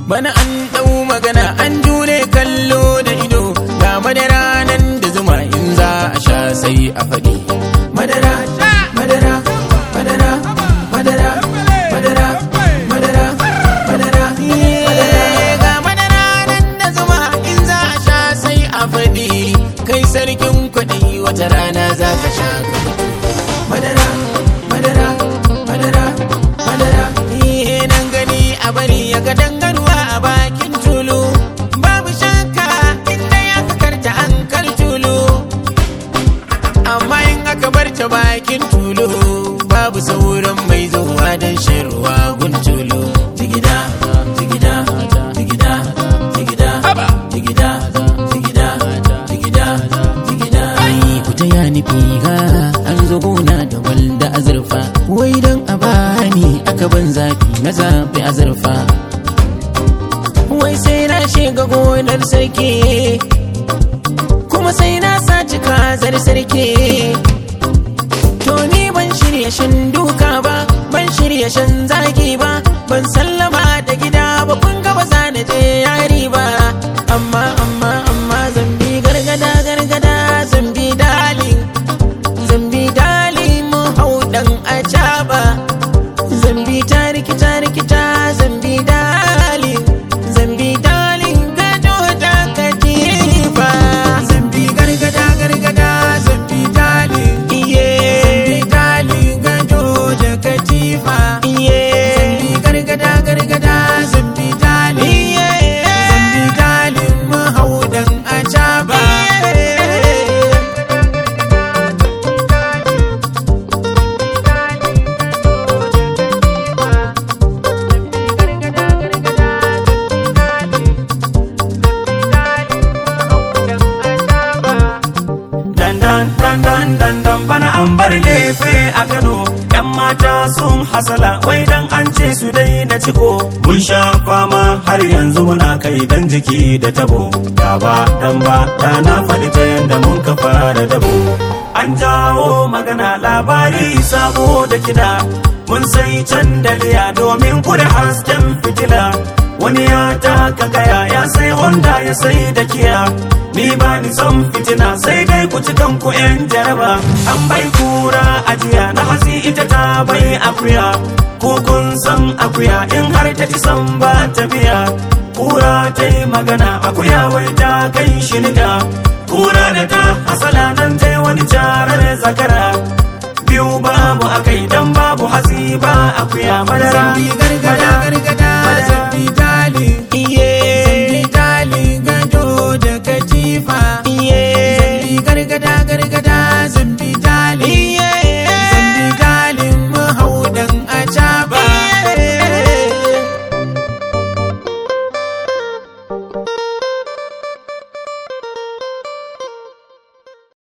bana an dau magana an jure kallo da ido ga madara nan da zuma in za a sha sai a faɗi madara madara madara madara madara madara madara ga madara nan da zuma in za a sha sai a faɗi kai sarkin kwaɗi wata rana za ka sha madara madara madara madara nan gani a bari ya ga dangarwa a bakin tulu babu shakka inda ya karta an kar tulu amma in aka bar ta bakin tulu babu sauran mai zuwa don shan ruwa gun tulu jigida jigida jigida jigida jigida jigida jigida jigida ai ku ta ya nufi ha an zo gona da walda azurfa wai don a bani aka ban zafi na zafi azurfa wai sai na shiga gonar sarki kuma sai na saci kazar sarki to ni ban shirya shan duka ba ban shirya shan zagi ba ban sallama da gida ba kun ga ba za na je yari ba amma zambi gargada gargada zambi dali mu hau dan acaba zambi ta rikita rikita zambi dali gado da katifa zambi gargada gargada zambi dali iye zambi dali gado da katifa iye zambi gargada gargada zambi dali iye zambi dali mu hau dan acaba dandan bana an bar lefe a Kano yan mata sun hasala wai dan an ce su dai na ciko mun sha fama har yanzu muna kai dan jiki da tabo gaba dan ba da na faɗi ta yanda mun ka fara dabo an jawo magana labari sabo da kida mun sai candaliya domin kuda hasken fitila wani ya taka gaya ya sai Honda ya sai da Kia ni ba ni son fitina sai dai ku ci kanku yan jaraba an bai kura ajiya na hasi ita ta bai akuya ko kun san akuya in har ta ci san ba ta biya kura ta yi magana akuya wai ta kai shi niga kura da ta hasala nan ta yi wani jarar zakara biyu babu akai dan babu hasi ba akuya madara zambi gargada gargada zambi dali iye zambi dali gado da katifa iye zambi gargada gargada